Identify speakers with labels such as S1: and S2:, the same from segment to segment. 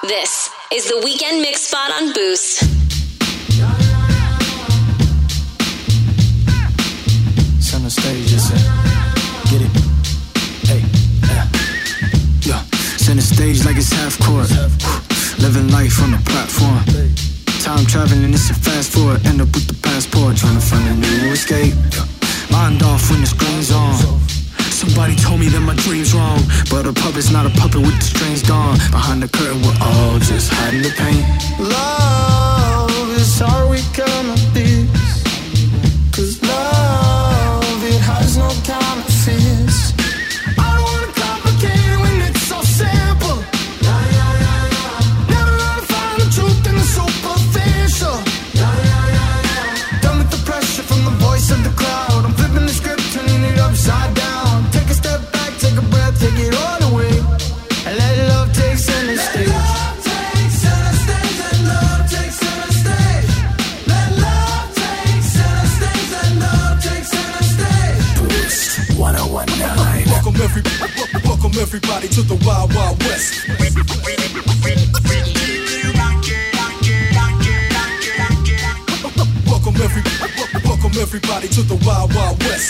S1: This is the Weekend Mix Spot on Boost.
S2: Center stage, just get it. Hey, yeah. Center stage like it's half court. Living life on the platform. Time traveling, it's a fast forward. End up with the passport, trying to find a new escape. Mind off when the screen's on. Somebody told me that my dream's wrong, but a puppet's not a puppet with the strings gone. Behind the curtain, we're all just hiding the pain. Love is how we gonna be. 'Cause love, it has no counterfeits. I don't wanna complicate it when it's so simple. Never gonna find the truth in the superficial. Done with the pressure from the voice of the crowd. I'm flipping the script, turning it upside down. Take a breath, take it all away, and let love take center stage. Love takes center stage, and love takes center stage. Let love take center stage, and love takes center stage. Boost 1019.
S3: Welcome everybody to the Wild Wild West. Welcome everybody to the Wild Wild West.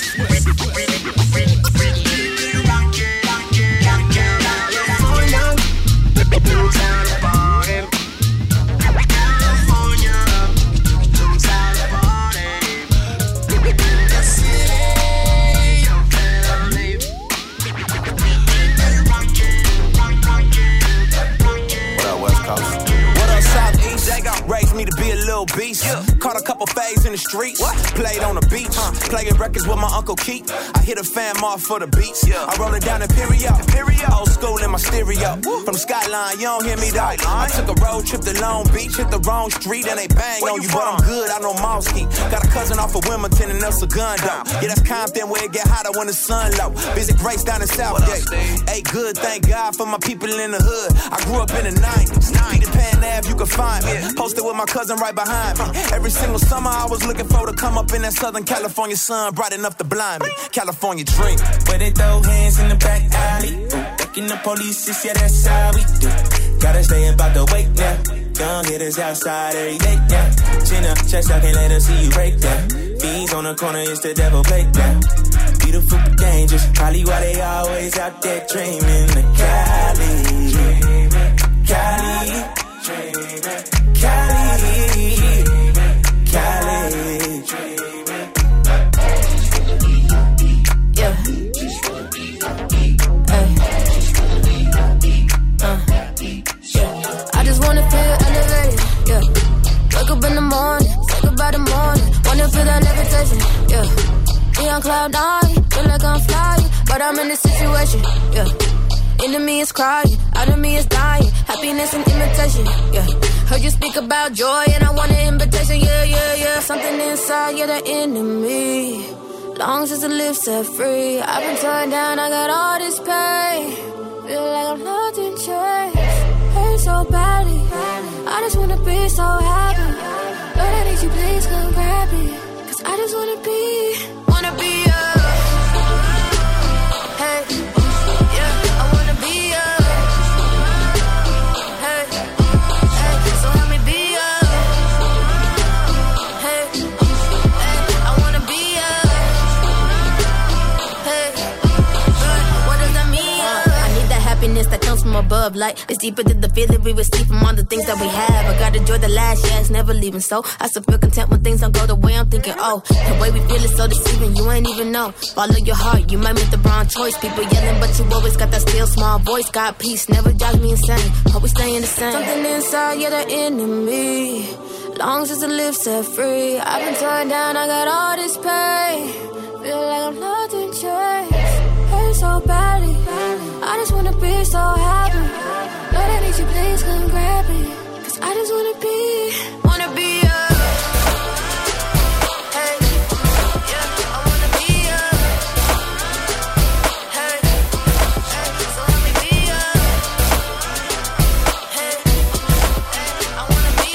S4: Raised me to be a little beast. Caught a couple faves in the streets. Played on the beach. Playing records with my Uncle Keith. I hit a fam off for the beats. I roll it down Imperial. Old school in my stereo. From Skyline, you don't hear me though. I took a road trip to Long Beach. Hit the wrong street and they bang on you. But I'm good, I know Mosky. Got a cousin off of Wilmington and El Segundo. Yeah, that's Compton where it get hotter when the sun low. Visit Grace down in Southgate. Hey, good, thank God for my people in the hood. I grew up in the 90s. Peter Pan Ave, you can find me. Posted with my cousin right behind me. Every single summer I was looking for to come up in that Southern California sun, bright enough to blind me. California dream.
S5: Where they throw hands in the back alley. Ducking the police, yeah, that's how we do. Gotta stay about the wake now. Young hitters outside every day now. Chin up, chest out, can't let her see you break down. Fiends on the corner, it's the devil playground. Beautiful but dangerous, probably why they always out there dreaming. The Cali, Cali, yeah. I just wanna feel elevated, yeah. Wake up in the morning, say goodbye to morning. Wanna feel that levitation, yeah. Me on cloud nine, feel like I'm flying, but I'm in this situation, yeah. Into me is crying, out of me is dying. Happiness and imitation, yeah. Heard you speak about joy and I want an invitation, yeah, yeah, yeah. Something inside, yeah, the enemy. Long as the live set free. I've been turned down, I got all this pain. Feel like I'm lost in chains. Hurt so badly. I just wanna be so happy. Lord, I need you, please come grab me. 'Cause I just wanna be hey. That comes from above, like it's deeper than the feeling we receive from all the things that we have. I gotta enjoy the last, yeah, it's never leaving. So I still feel content when things don't go the way I'm thinking. Oh, the way we feel is so deceiving, you ain't even know. Follow your heart, you might make the wrong choice. People yelling, but you always got that still small voice. Got peace, never drives me insane. Hope we staying the same. Something inside, yeah, the enemy. Long as the live set free. I've been turned down, I got all this pain. Feel like I'm lost in chains. Hurt so badly. I just wanna be so happy. Lord, I need you, please come grab me. 'Cause I just wanna be hey, yeah, I wanna be hey, so let me be hey, I wanna be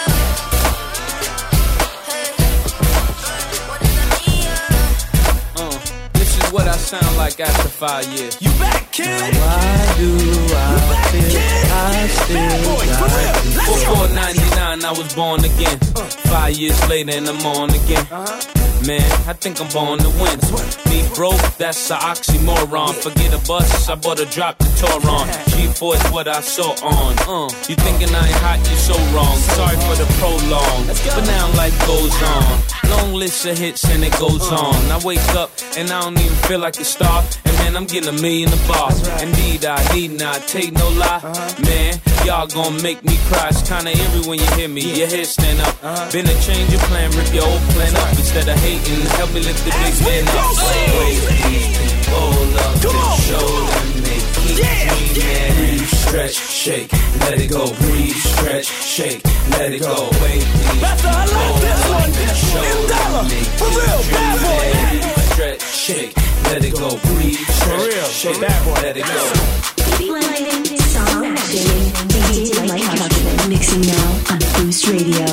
S5: hey, what does that mean?
S6: This is what I sound like after 5 years.
S4: You back, kid?
S6: Why do I feel I still got you? 499, I was born again. 5 years later and I'm on again. Man, I think I'm born to win. Me broke, that's an oxymoron. Forget a bus, I bought a drop the Toron. G4 is what I saw on. You thinking I ain't hot, you so wrong. Sorry for the prolong, but now life goes on. Long list of hits and it goes on. I wake up and I don't even feel like a star. And man, I'm getting $1 million a bar. Indeed, I need not take no lie. Man, y'all gon' make me cry. It's kinda eerie when you hear me, your head stand up. Been a change of plan, rip your old plan up. Instead of hating, help me lift the big man up. Wake these people up to show them they keep me mad. Stretch, shake, let it go. Breathe, stretch, shake, let it go. Wake these people up to show them they keep me mad. Stretch, shake, let it go. Breathe, stretch, shake, let it go.
S1: Song DJ Light Husband mixing now on Boost Radio.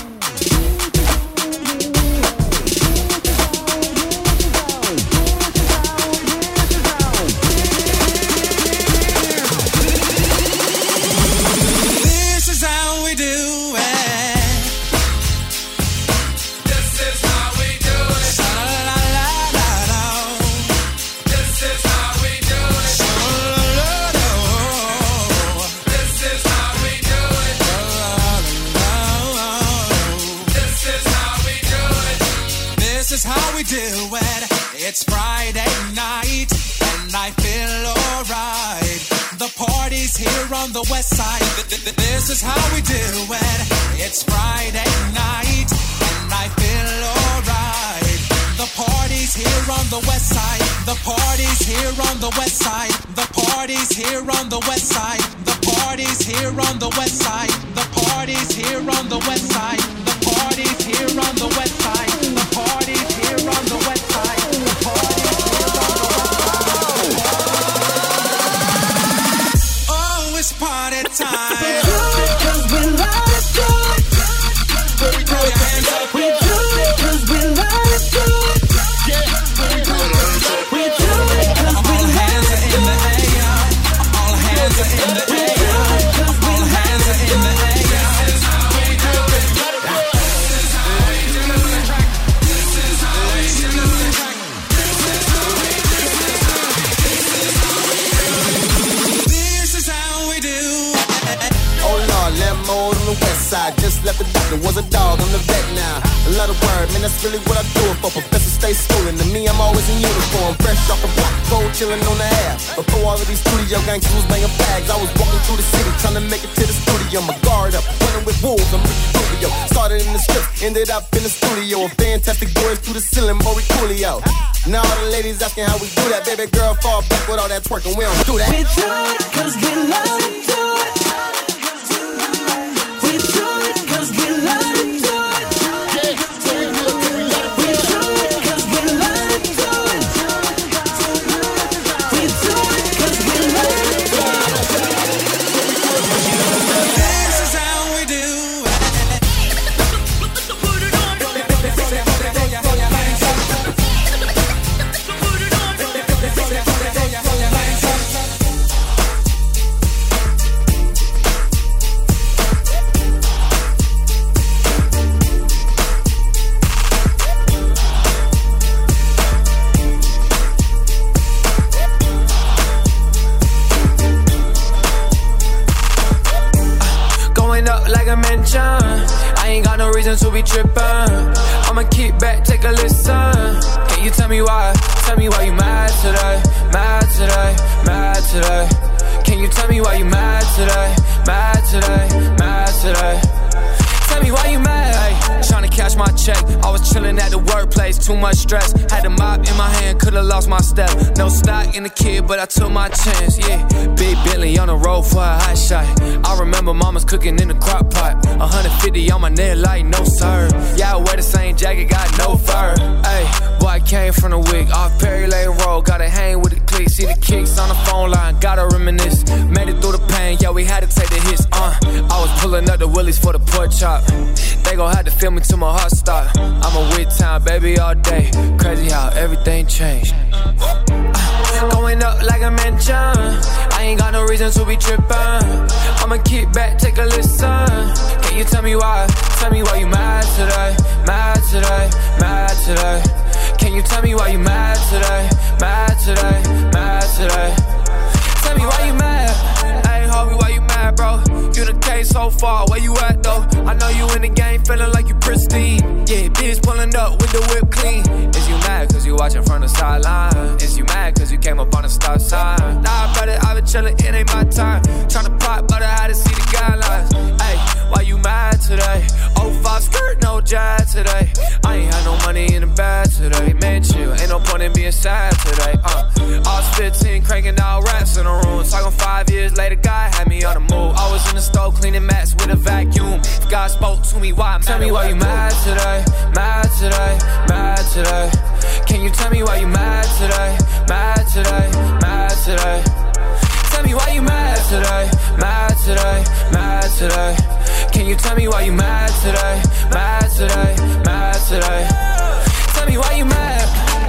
S7: It's Friday night and I feel alright. The party's here on the west side. This is how we do it. It's Friday night and I feel alright. The party's here on the west side. The party's here on the west side. The party's here on the west side. The party's here on the west side. The party's here on the west side. The party's here on the west side. The party's here on the west side. The party's here on the west side. Oh, it's party time. We do it 'cause we love to do it. Throw your hands up. We do it 'cause we love to do it. We do it 'cause we all hands are in the air. All hands are in the air. All hands are in the air. This is how we do it. This is how we do it. This is how we do it. This is how we do it.
S8: Oh Lord, Lemon on the west side. Just left the doctor, was a dog on the vet now. A lot of word, man, that's really what I do it for. Professor stay schooling. To me, I'm always in uniform. Fresh off the block, cold chilling on the air. Before all of these studio gangsters was banging bags, I was walking through the city trying to make it to the studio. My guard up, running with wolves, I'm Ricky Rubio. Started in the script, ended up in the studio. A fantastic voice through the ceiling, Maury Coolio. Now all the ladies asking how we do that. Baby girl, fall back with all that twerking, we don't do that.
S7: We do it 'cause we love to do it. We do it 'cause we love to do it. We do it 'cause we love to do it. We do it 'cause we love to do it. This is how we do it. Put it on.
S9: Like a mention, I ain't got no reason to be trippin'. I'ma kick back, take a listen. Can you tell me why? Tell me why you mad today? Mad today? Mad today? Can you tell me why you mad today? Mad today? Mad today? Tell me why you mad? Ay, tryna cash my check. I was chillin' at the workplace, too much stress. Had a mop in my hand, coulda lost my step. No stock in the kid, but I took my chance. Yeah, big Bentley on the road for a hot shot. I remember mama's cooking in the crock pot. 150 on my neck, like no sir. Yeah, I wear the same jacket, got no fur. Ay, boy, I came from the wig off Perry Lane Road. Gotta hang with the clique, see the kicks on the phone line. Gotta reminisce, made it through the pain. Yeah, we had to take the hits. I was pulling up the willies for the pork chop. They gon' have to feel me till my heart stop. I'm a with time, baby, all day. Crazy how everything changed. Going up like a mansion. I ain't got no reason to be trippin'. I'ma kick back, take a listen. Can you tell me why? Tell me why you mad today? Mad today, mad today. Can you tell me why you mad today? Mad today, mad today. Tell me why you mad? Hey, homie, why you mad, bro? You done came so far, where you at, though? I know you in the game, feeling like you pristine. Yeah, bitch pulling up with the whip clean. Is you mad cause you watching from the sideline? Is you mad cause you came up on the stop sign? Nah, brother, I been chillin', it ain't my time. Tryna pop, but I had to see the guidelines. Hey, why you mad today? 05 skirt, no jazz today. I ain't had no money in the bag today. Man, chill, ain't no point in being sad today. I was 15, cranking out raps in the room. Talking 5 years later, God had me on the move. I was in the stove cleaning mats with a vacuum. If God spoke to me, why? Tell me why you mad today? Mad today, mad today. Can you tell me why you mad today? Mad today, mad today. Tell me why you mad today? Mad today, mad today. Can you tell me why you mad today? Mad today, mad today. Tell me why you mad?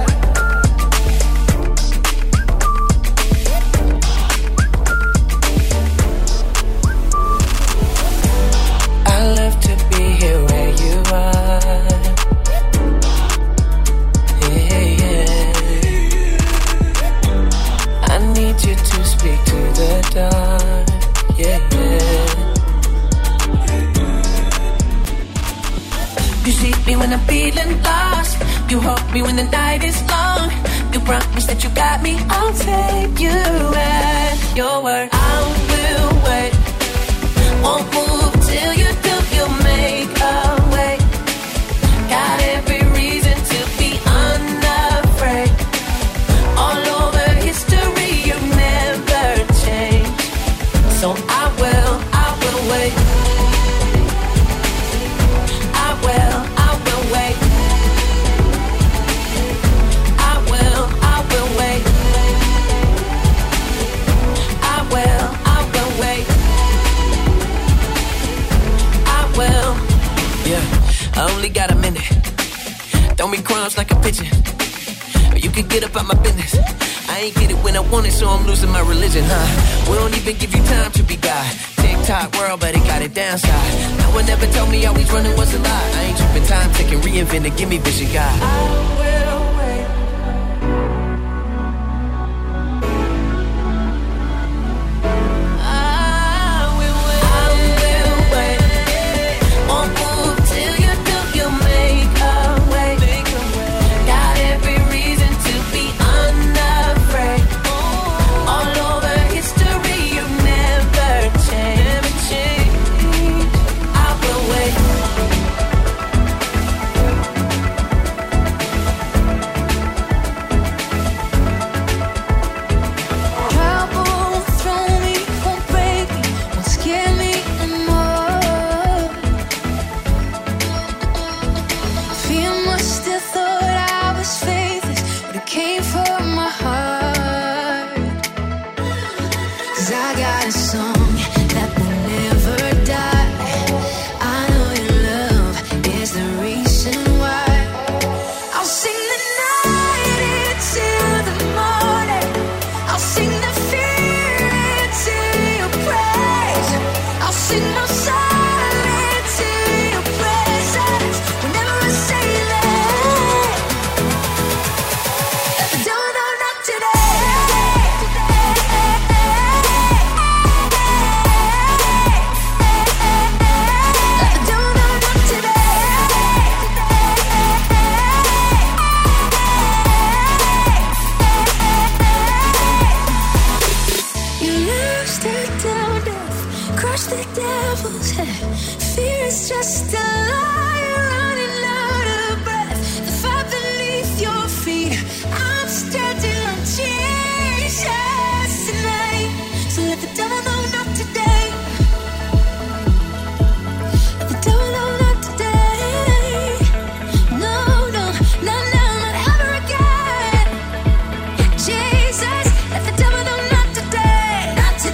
S10: I love to be here where you are. Yeah, yeah. I need you to speak to the dark. Yeah, yeah.
S1: You see me when I'm feeling lost. You hold me when the night is long. You promise that you got me. I'll take you at your word. I will wait. Won't move till you do. You'll make a way. Got every reason to be unafraid. All over history, you never change. So I will wait. I will wait. I will wait. I will wait. I will.
S10: Yeah, I only got a minute. Don't be crumbs like a pigeon. Or you could get up out my business. I ain't get it when I want it, so I'm losing my religion, huh? We don't even give you time to be God. TikTok world, but it got it downside. No one ever told me always running was a lie. I ain't tripping, time taking, reinventing, give me vision, God.
S1: I will wait.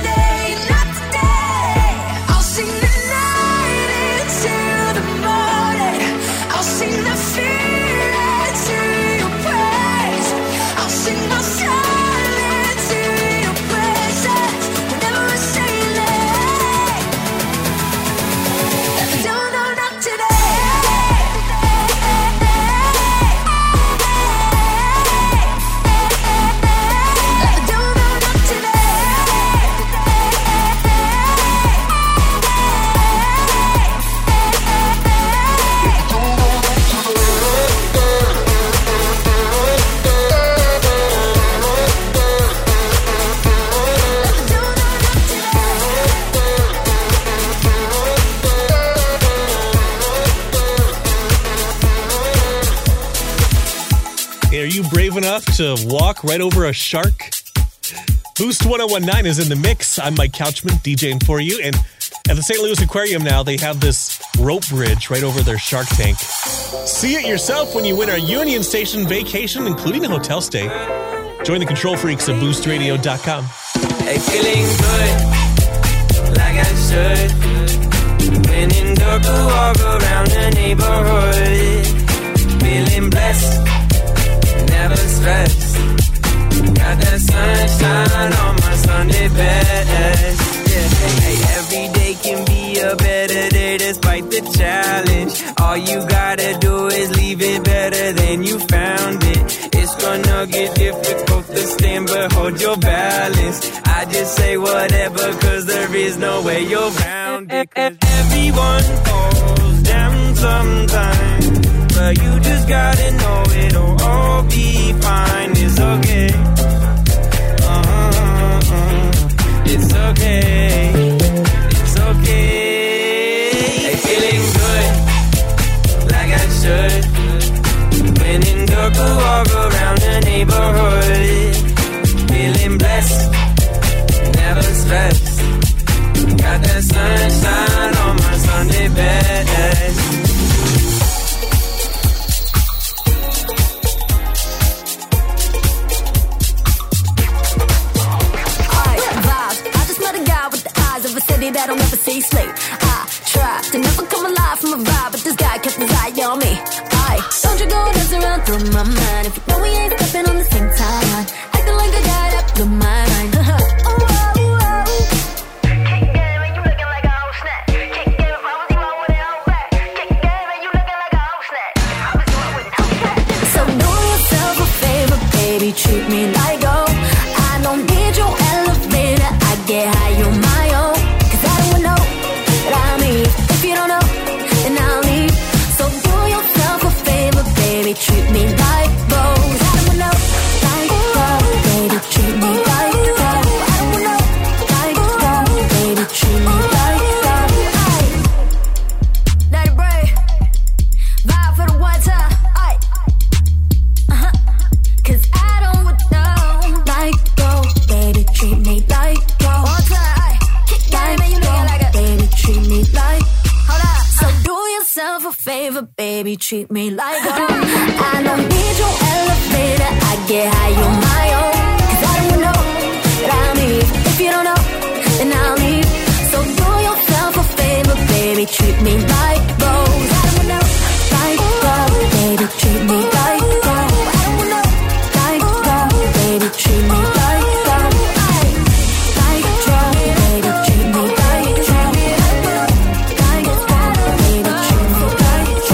S1: I'll sing the night into the morning.
S11: enough to walk right over a shark? Boost 1019 is in the mix. I'm Mike Couchman, DJing for you. And at the St. Louis Aquarium now, they have this rope bridge right over their shark tank. See it yourself when you win our Union Station vacation, including a hotel stay. Join the control freaks at boostradio.com.
S9: Hey, feeling good, like I should. When in dark, walk around the neighborhood. Feeling blessed, never stressed. Got that sunshine on my Sunday best. Yeah. Hey, every day can be a better day despite the challenge. All you gotta do is leave it better than you found it. It's gonna get difficult to stand, but hold your balance. I just say whatever, cause there is no way you're around it. Cause everyone falls down sometimes, but you just gotta know it'll all be fine. It's okay. It's okay. It's okay. Hey, feeling good, like I should. When in dark, walk around the neighborhood. Feeling blessed, never stressed. Got that sunshine on my Sunday best.
S5: Of a city that'll never see sleep. I try to never come alive from a vibe, but this guy kept his eye on me. Don't you go dancing around through my mind if you know we ain't stepping on the same time. Acting like a guy that blew my mind. So do yourself a favor, baby, treat me like gold. I don't need your elevator, I get high on my own. Treat me like gold. I don't know, like gold. Baby, treat me like gold. I don't know, like gold. Baby, treat me like gold. Let it break. Vibe for the one time. Cause I don't know, like gold. Baby, treat me like gold. One time. Like gold. Baby, treat me like. Hold up. So do yourself a favor, baby, treat me like gold. I don't need your elevator, I get high on my own. Cause I don't know that I'll leave. If you don't know, then I'll leave. So do yourself a favor, baby, treat me like gold. I don't know, like gold, baby, treat me like gold. I don't know, like gold, baby, treat me like gold. Like gold, baby, treat me like gold. Like gold, baby, treat me like gold.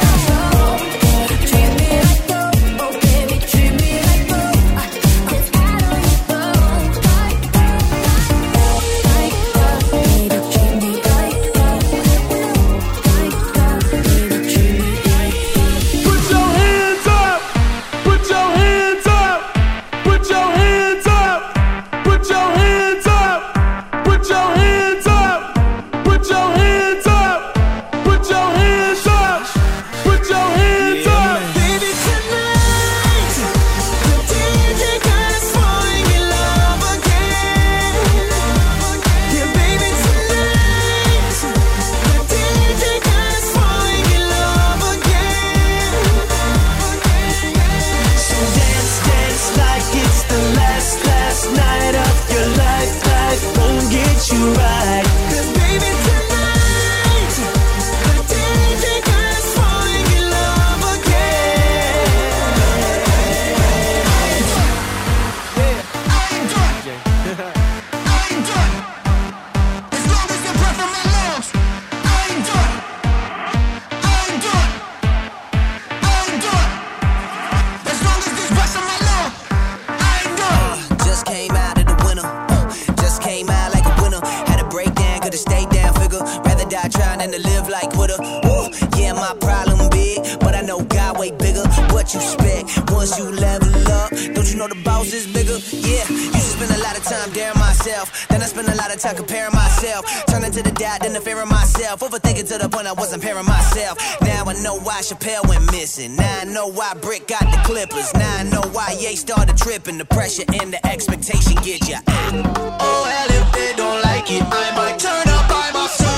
S10: what you expect. Once you level up, don't you know the boss is bigger? Yeah, used to spend a lot of time daring myself. myself. Then I spend a lot of time comparing myself. Turning to the doubt, then the fear of myself. Overthinking to the point I wasn't pairing myself. Now I know why Chappelle went missing. Now I know why Brick got the Clippers. Now I know why Ye started tripping. The pressure and the expectation get ya. Oh, well, if they don't like it, I might turn up by myself.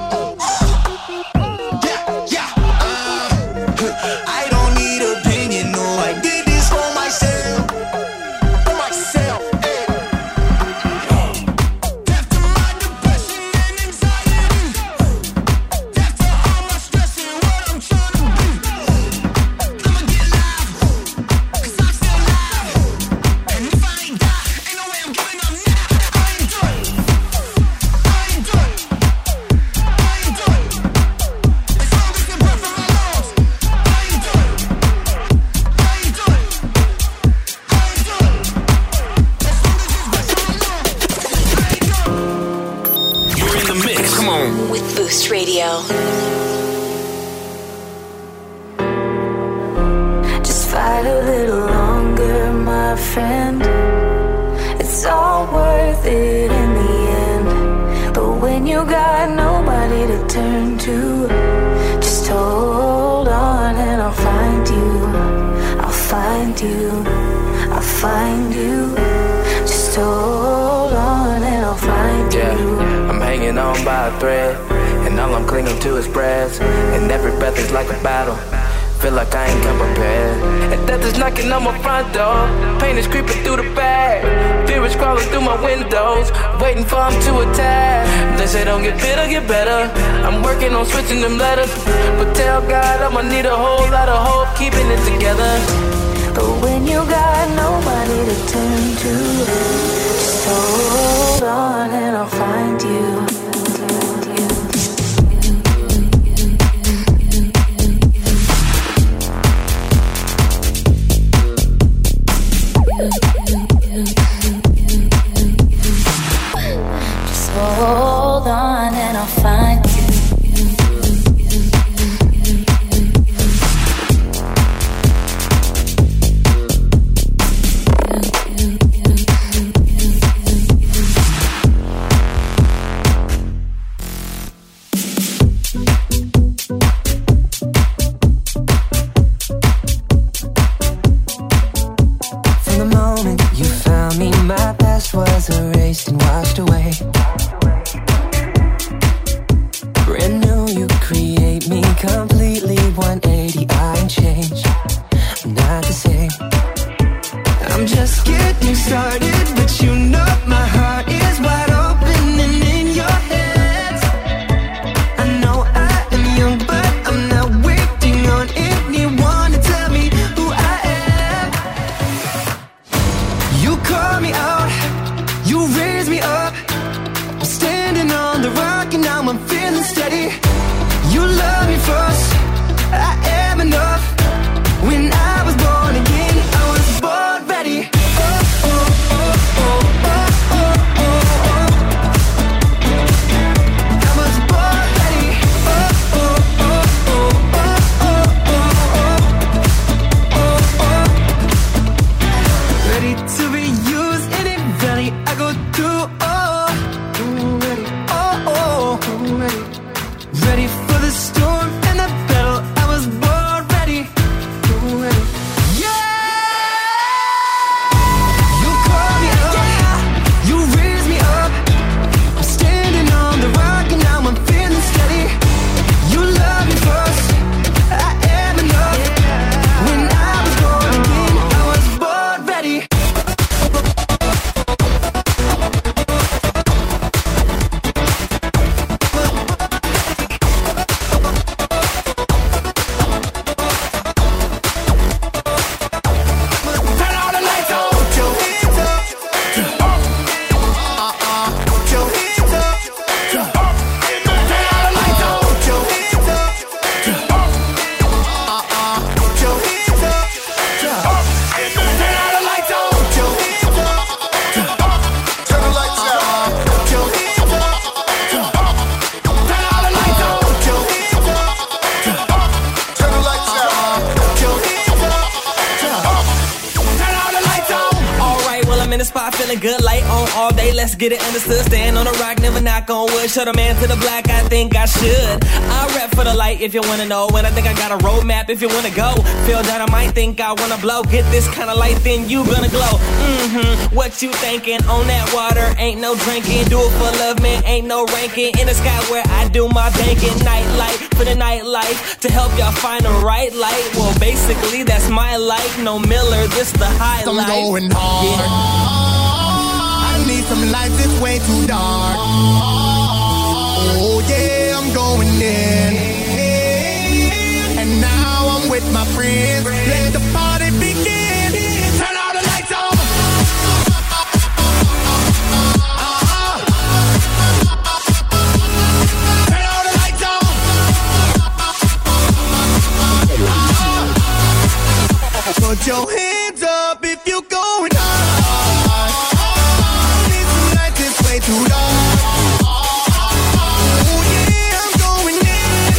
S10: I don't need opinion, no, I did this for myself. For myself, hey. Death to my depression and anxiety. Death to all my stress and what I'm trying to be. I'ma get live, cause I'm still alive. And if I ain't die, ain't no way I'm giving up now. I ain't done. I ain't done. I ain't done. As long as the breath in my lungs, I ain't done. I ain't done. I ain't done. As long as it's breath in my lungs, I ain't done.
S6: You're in the mix. Come on.
S12: With Boost Radio.
S1: Just fight a little longer, my friend. It's all worth it in the end. But when you got nobody to turn to, just hold on and I'll find you. I'll find you. I'll find you. Just hold on and I'll find you.
S9: Yeah, I'm hanging on by a thread, and all I'm clinging to is breath. And every breath is like a battle. Feel like I ain't come prepared. And death is knocking on my front door. Pain is creeping through the bag. Fear is crawling through my windows, waiting for him to attack. They say don't get bitter, get better. I'm working on switching them letters, but tell God I'ma need a whole lot of hope keeping it together.
S1: But when you got nobody to turn to, just hold on and I'll find you. Just hold on and I'll find you.
S13: Was erased and washed away. Brand new, you create me completely 180. I ain't changed, I'm not the same. I'm just getting started, but you know my heart is wide open and in your hands. I know I am young, but I'm not waiting on anyone to tell me who I am. You call me out, you raise me up. I'm standing on the rock and now I'm feeling steady. You love me first, I am enough. When I was born again, I was born ready. Oh, oh, oh, oh, oh, oh, oh, oh. I was born ready. Oh, oh, oh, oh, oh, oh, oh, oh, oh. Ready to be used any valley I go through. Ready for the storm and the battle. I was born ready. Yeah! You call me up, you raise me up. I'm standing on the rock and now I'm feeling steady. You love me first, I am enough. When I was born again, I was born ready.
S10: on all day, let's get it understood. Stand on the rock, never knock on wood. Show the man to the black, I think I should. I rap for the light if you wanna know. And I think I got a roadmap if you wanna go. Feel that I might think I wanna blow. Get this kind of light, then you gonna glow. What you thinking? On that water, ain't no drinking. Do it for love, man, ain't no ranking. In the sky where I do my banking. Night light for the nightlife. To help y'all find the right light. Well, basically, that's my life. No Miller, this the highlight.
S8: I'm going hard.
S10: Yeah.
S8: I need some lights, it's way too dark. Oh yeah, I'm going in. And now I'm with my friends. Let the party begin. Turn all the lights on. Turn all the lights on. Put your hands up if you're going hard. Need some lights, it's way too dark. Oh yeah, I'm going in.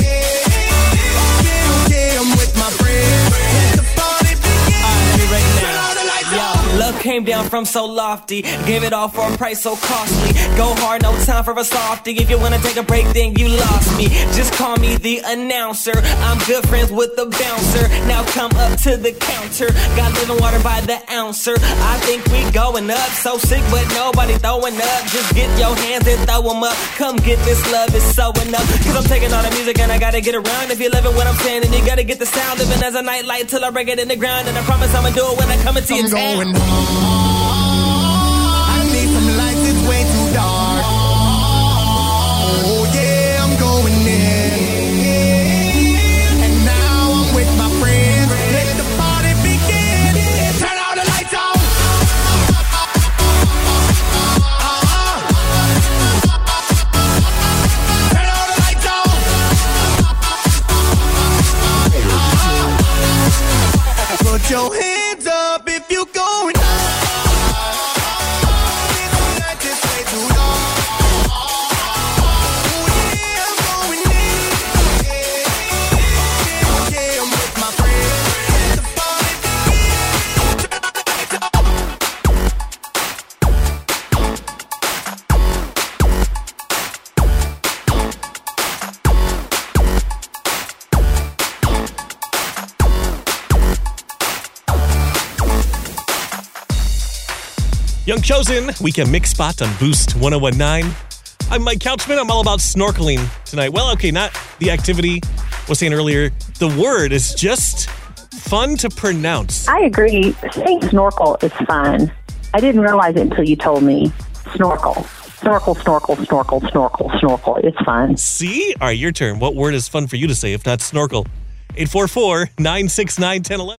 S8: Yeah, I'm with my friends. Let the party begin. Turn all the lights on.
S10: Love came down from so lofty. Gave it all for a price so costly. Go hard, no time for a softy. If you wanna take a break, then you lost me. Just call me the announcer. I'm good friends with the bouncer. Now come up to the counter. Got living water by the ouncer. I think we going up. So sick, but nobody throwing up. Just get your hands and throw them up. Come get this love, it's so enough. Cause I'm taking all the music and I gotta get around. If you living what I'm saying, then you gotta get the sound. Living as a nightlight till I break it in the ground. And I promise I'ma do it when I come into your town.
S8: Going hard. I need some lights, it's way too dark. Oh yeah, I'm going in. And now I'm with my friends. Let the party begin. Turn all the lights on. Turn all the lights on. Put your hands up if you're going hard.
S11: Young Chosen, Weekend Mix Spot on Boost 1019. I'm Mike Couchman. I'm all about snorkeling tonight. Well, okay, not the activity. I was saying earlier, the word is just fun to pronounce.
S12: I agree. Saying snorkel is fun. I didn't realize it until you told me. Snorkel. Snorkel, snorkel, snorkel, snorkel, snorkel. It's fun.
S11: See? All right, your turn. What word is fun for you to say if not snorkel? 844-969-1011.